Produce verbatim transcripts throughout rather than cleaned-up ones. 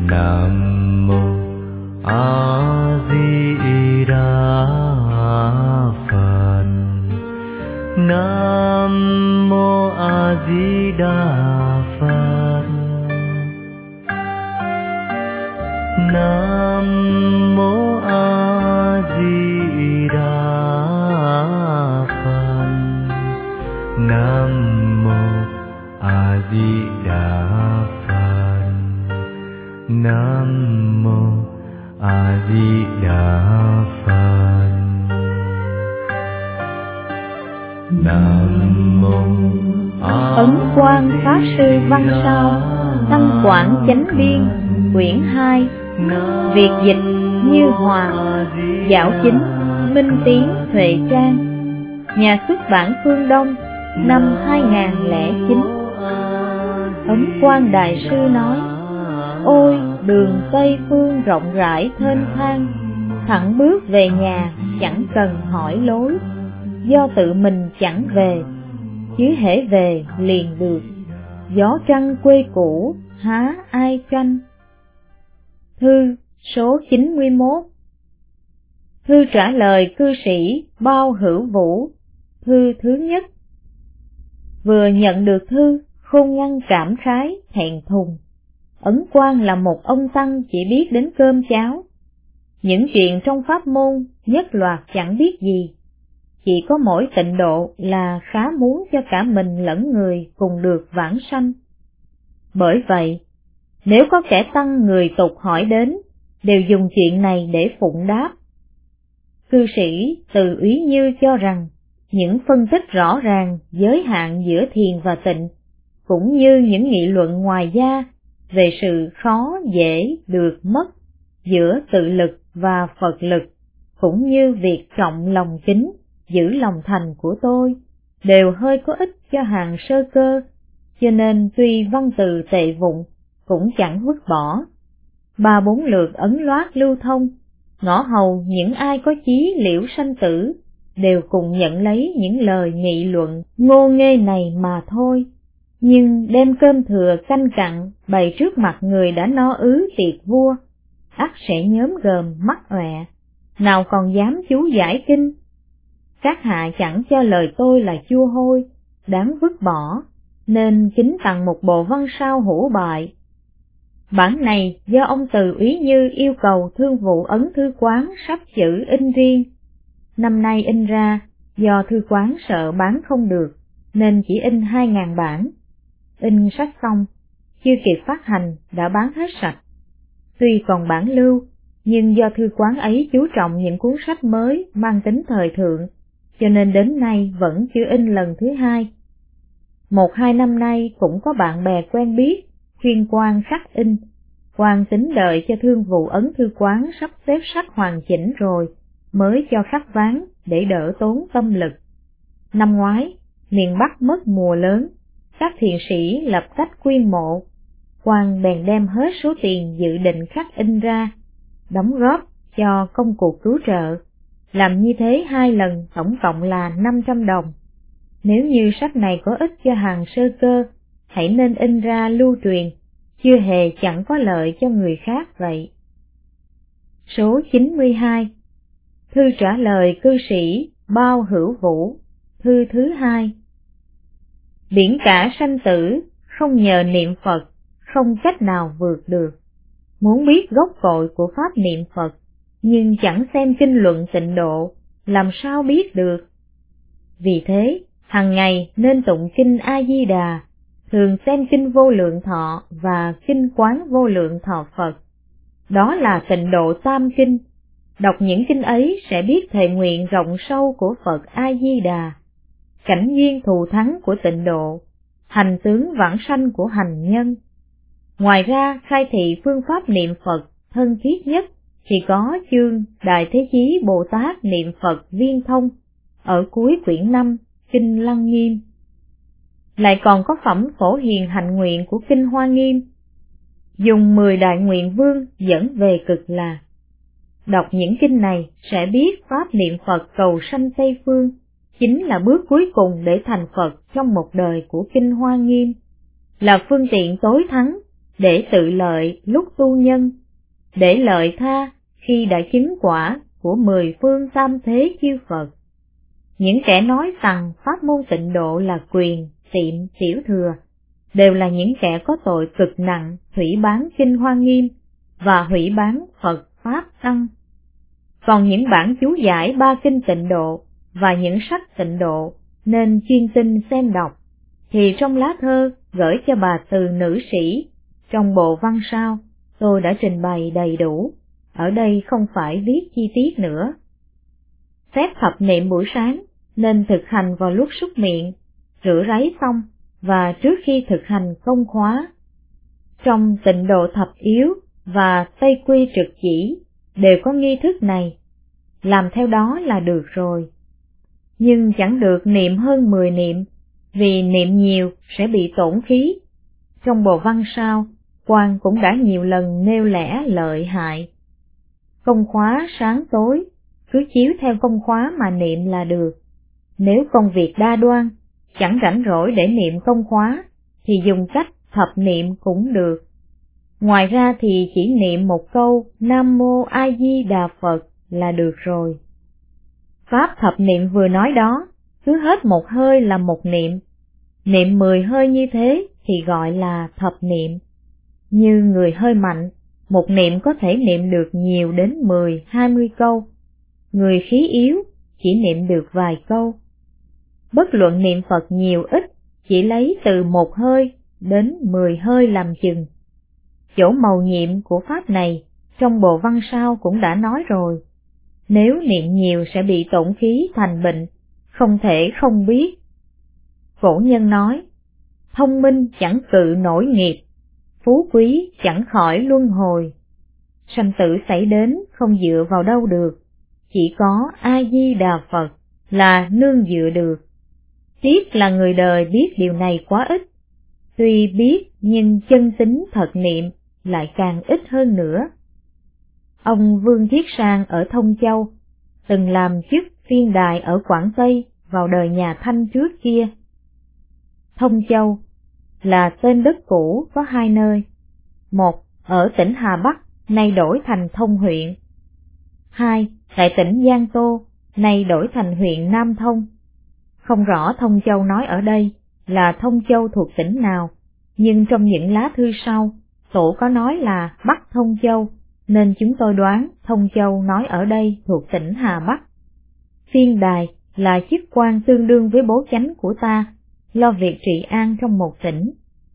Nam mô A Di Đà Phật. Nam mô A Di Đà Phật. Nam mô A Di Đà Phật. Nam mô A Di Đà Phật. Nam mô A Di Đà Phật. Nam mô Ấn Quang Pháp Sư Văn Sao, Tăng Quảng Chánh Biên, quyển hai. Việt dịch Như Hòa, Giảo chính Minh Tiến Huệ Trang, nhà xuất bản Phương Đông, năm hai nghìn không trăm lẻ chín. Ấn Quang Đại Sư nói: ôi đường Tây Phương rộng rãi thênh thang, thẳng bước về nhà chẳng cần hỏi lối, do tự mình chẳng về, chứ hễ về liền được, gió trăng quê cũ há ai tranh. Thư số chín mươi mốt. Thư trả lời cư sĩ Bao Hữu Vũ. Thư thứ nhất. Vừa nhận được thư, Khôn Ngăn cảm khái thẹn thùng. Ấn Quang là một ông tăng chỉ biết đến cơm cháo, những chuyện trong pháp môn nhất loạt chẳng biết gì, chỉ có mỗi tịnh độ là khá muốn cho cả mình lẫn người cùng được vãng sanh. Bởi vậy, nếu có kẻ tăng người tục hỏi đến, đều dùng chuyện này để phụng đáp. Cư sĩ Từ Úy Như cho rằng, những phân tích rõ ràng giới hạn giữa thiền và tịnh, cũng như những nghị luận ngoài da về sự khó dễ được mất giữa tự lực và Phật lực, cũng như việc trọng lòng kính, giữ lòng thành của tôi, đều hơi có ích cho hàng sơ cơ, cho nên tuy văn từ tệ vụng, cũng chẳng vứt bỏ. Ba bốn lượt ấn loát lưu thông, ngõ hầu những ai có chí liễu sanh tử, đều cùng nhận lấy những lời nghị luận ngô nghê này mà thôi. Nhưng đem cơm thừa canh cặn bày trước mặt người đã no ứ tiệc vua, ắt sẽ nhóm gờm mắt ọe, nào còn dám chú giải kinh. Các hạ chẳng cho lời tôi là chua hôi, đáng vứt bỏ, nên kính tặng một bộ văn sao hữu bại. Bản này do ông Từ Úy Như yêu cầu thương vụ ấn thư quán sắp chữ in riêng. Năm nay in ra, do thư quán sợ bán không được, nên chỉ in hai ngàn bản. In sách xong, chưa kịp phát hành đã bán hết sạch. Tuy còn bản lưu, nhưng do thư quán ấy chú trọng những cuốn sách mới mang tính thời thượng, cho nên đến nay vẫn chưa in lần thứ hai. Một hai năm nay cũng có bạn bè quen biết khuyên Quang khắc in. Quang tính đợi cho thương vụ ấn thư quán sắp xếp sách hoàn chỉnh rồi mới cho khắc ván để đỡ tốn tâm lực. Năm ngoái, miền Bắc mất mùa lớn, các thiện sĩ lập cách quyên mộ. Quang bèn đem hết số tiền dự định khắc in ra, đóng góp cho công cuộc cứu trợ. Làm như thế hai lần tổng cộng là năm trăm đồng. Nếu như sách này có ích cho hàng sơ cơ, hãy nên in ra lưu truyền, chưa hề chẳng có lợi cho người khác vậy. Số chín mươi hai. Thư trả lời cư sĩ Bao Hữu Vũ. Thư thứ hai. Biển cả sanh tử, không nhờ niệm Phật, không cách nào vượt được. Muốn biết gốc cội của pháp niệm Phật, nhưng chẳng xem kinh luận tịnh độ, làm sao biết được? Vì thế, hàng ngày nên tụng kinh A-di-đà, thường xem kinh Vô Lượng Thọ và kinh Quán Vô Lượng Thọ Phật. Đó là tịnh độ tam kinh. Đọc những kinh ấy sẽ biết thệ nguyện rộng sâu của Phật A-di-đà, cảnh duyên thù thắng của tịnh độ, hành tướng vãng sanh của hành nhân. Ngoài ra, khai thị phương pháp niệm Phật thân thiết nhất thì có chương Đại Thế Chí Bồ Tát Niệm Phật Viên Thông ở cuối quyển năm Kinh Lăng Nghiêm. Lại còn có phẩm Phổ Hiền Hạnh Nguyện của Kinh Hoa Nghiêm, dùng mười đại nguyện vương dẫn về cực lạc. Đọc những kinh này sẽ biết pháp niệm Phật cầu sanh Tây Phương chính là bước cuối cùng để thành Phật trong một đời của Kinh Hoa Nghiêm, là phương tiện tối thắng để tự lợi lúc tu nhân, để lợi tha khi đã chứng quả của mười phương tam thế chư Phật. Những kẻ nói rằng pháp môn tịnh độ là quyền, tiệm, tiểu thừa, đều là những kẻ có tội cực nặng, hủy bán kinh Hoa Nghiêm và hủy bán Phật Pháp Tăng. Còn những bản chú giải ba kinh tịnh độ và những sách tịnh độ nên chuyên tinh xem đọc, thì trong lá thơ gửi cho bà từ nữ sĩ trong bộ văn sao tôi đã trình bày đầy đủ, ở đây không phải viết chi tiết nữa. Phép thập niệm buổi sáng nên thực hành vào lúc súc miệng, rửa ráy xong và trước khi thực hành công khóa. Trong tịnh độ thập yếu và Tây Quy trực chỉ đều có nghi thức này, làm theo đó là được rồi. Nhưng chẳng được niệm hơn mười niệm, vì niệm nhiều sẽ bị tổn khí. Trong bộ văn sao, Quan cũng đã nhiều lần nêu lẽ lợi hại. Công khóa sáng tối, cứ chiếu theo công khóa mà niệm là được. Nếu công việc đa đoan, chẳng rảnh rỗi để niệm công khóa, thì dùng cách thập niệm cũng được. Ngoài ra thì chỉ niệm một câu Nam Mô A Di Đà Phật là được rồi. Pháp thập niệm vừa nói đó, cứ hết một hơi là một niệm. Niệm mười hơi như thế thì gọi là thập niệm. Như người hơi mạnh, một niệm có thể niệm được nhiều đến mười, hai mươi câu. Người khí yếu chỉ niệm được vài câu. Bất luận niệm Phật nhiều ít, chỉ lấy từ một hơi đến mười hơi làm chừng. Chỗ mầu nhiệm của pháp này trong bộ văn sao cũng đã nói rồi. Nếu niệm nhiều sẽ bị tổn khí thành bệnh, không thể không biết. Cổ nhân nói, thông minh chẳng cự nổi nghiệp, phú quý chẳng khỏi luân hồi. Sanh tử xảy đến không dựa vào đâu được, chỉ có A Di Đà Phật là nương dựa được. Tiếc là người đời biết điều này quá ít, tuy biết nhưng chân tính thật niệm lại càng ít hơn nữa. Ông Vương Thiết Sang ở Thông Châu từng làm chức phiên đài ở Quảng Tây vào đời nhà Thanh trước kia. Thông Châu là tên đất cũ có hai nơi, một ở tỉnh Hà Bắc nay đổi thành Thông huyện, hai tại tỉnh Giang Tô nay đổi thành huyện Nam Thông. Không rõ Thông Châu nói ở đây là Thông Châu thuộc tỉnh nào, nhưng trong những lá thư sau, tổ có nói là Bắc Thông Châu, nên chúng tôi đoán Thông Châu nói ở đây thuộc tỉnh Hà Bắc. Phiên đài là chức quan tương đương với bố chánh của ta, lo việc trị an trong một tỉnh.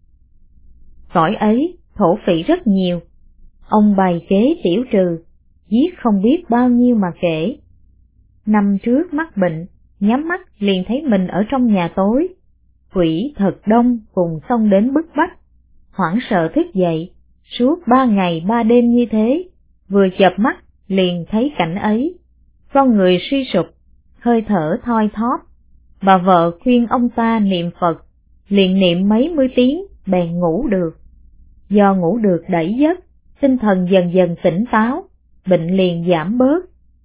Cõi ấy thổ phỉ rất nhiều, ông bày kế tiểu trừ, giết không biết bao nhiêu mà kể. Năm trước mắc bệnh, nhắm mắt liền thấy mình ở trong nhà tối, quỷ thật đông cùng xông đến bức bách, hoảng sợ thức dậy, suốt ba ngày ba đêm như thế, vừa chợp mắt liền thấy cảnh ấy, con người suy sụp, hơi thở thoi thóp. Bà vợ khuyên ông ta niệm Phật, liền niệm mấy mươi tiếng bèn ngủ được. Do ngủ được đẩy giấc, tinh thần dần dần tỉnh táo, bệnh liền giảm bớt.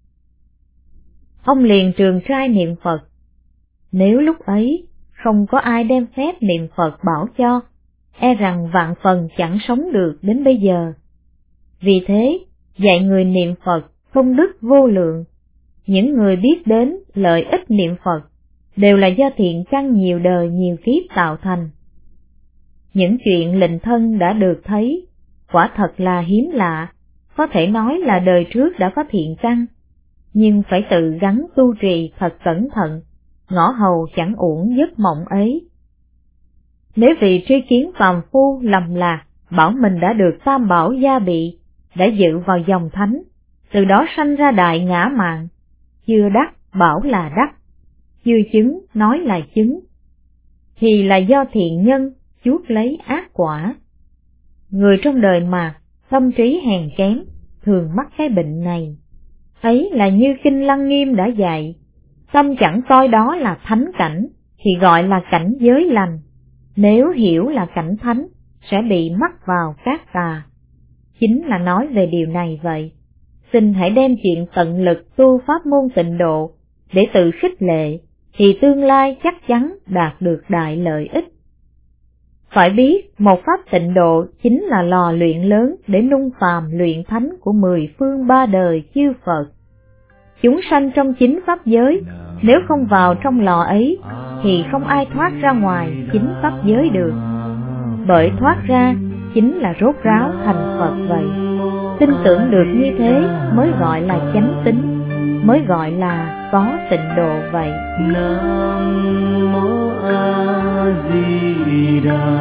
Ông liền trường trai niệm Phật. Nếu lúc ấy không có ai đem phép niệm Phật bảo cho, e rằng vạn phần chẳng sống được đến bây giờ. Vì thế, dạy người niệm Phật công đức vô lượng. Những người biết đến lợi ích niệm Phật đều là do thiện căn nhiều đời nhiều kiếp tạo thành. Những chuyện lệnh thân đã được thấy, quả thật là hiếm lạ, có thể nói là đời trước đã có thiện căn, nhưng phải tự gắng tu trì thật cẩn thận, ngõ hầu chẳng uổng giấc mộng ấy. Nếu vì tri kiến phàm phu lầm lạc, bảo mình đã được tam bảo gia bị, đã dự vào dòng thánh, từ đó sanh ra đại ngã mạn, chưa đắc bảo là đắc, chưa chứng nói là chứng, thì là do thiện nhân chuốc lấy ác quả. Người trong đời mà tâm trí hèn kém, thường mắc cái bệnh này. Ấy là như Kinh Lăng Nghiêm đã dạy, tâm chẳng coi đó là thánh cảnh, thì gọi là cảnh giới lành. Nếu hiểu là cảnh thánh, sẽ bị mắc vào các tà. Chính là nói về điều này vậy. Xin hãy đem chuyện tận lực tu pháp môn tịnh độ, để tự khích lệ, thì tương lai chắc chắn đạt được đại lợi ích. Phải biết, một pháp tịnh độ chính là lò luyện lớn để nung phàm luyện thánh của mười phương ba đời chư Phật. Chúng sanh trong chính pháp giới, nếu không vào trong lò ấy, thì không ai thoát ra ngoài chính pháp giới được. Bởi thoát ra chính là rốt ráo thành Phật vậy. Tin tưởng được như thế mới gọi là chánh tín, mới gọi là có tịnh độ vậy. Nam mô A Di Đà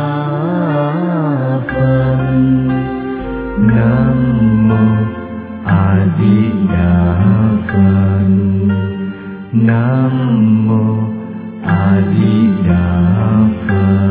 Phật. Nam mô A Di Đà Phật. Nam mô A Di Đà Phật.